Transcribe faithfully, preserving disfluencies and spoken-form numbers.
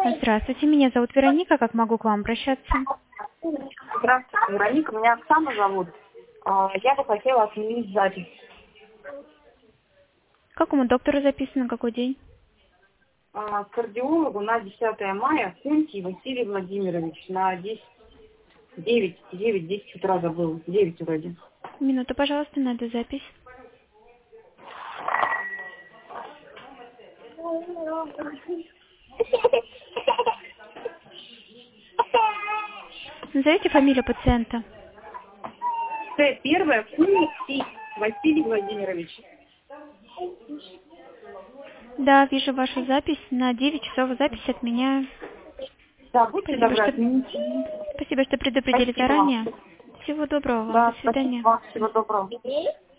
Здравствуйте, меня зовут Вероника. Как могу к вам обращаться? Здравствуйте, Вероника. Меня Оксана зовут. А, Я бы хотела отменить запись. К какому доктору записано, какой день? А, К кардиологу на десятое мая Кунтий Василий Владимирович на десять, девять, девять, десять утра забыл. девять вроде. Минуту, пожалуйста, на эту запись. Назовите фамилию пациента. Т первое Кунтий Василий Владимирович. Да, вижу вашу запись. На девять часов запись отменяю. Да, будьте Спасибо, добры, что, отмените. спасибо, что предупредили Спасибо вам. заранее. Всего доброго вам. Да, До спасибо свидания. вам. Всего доброго.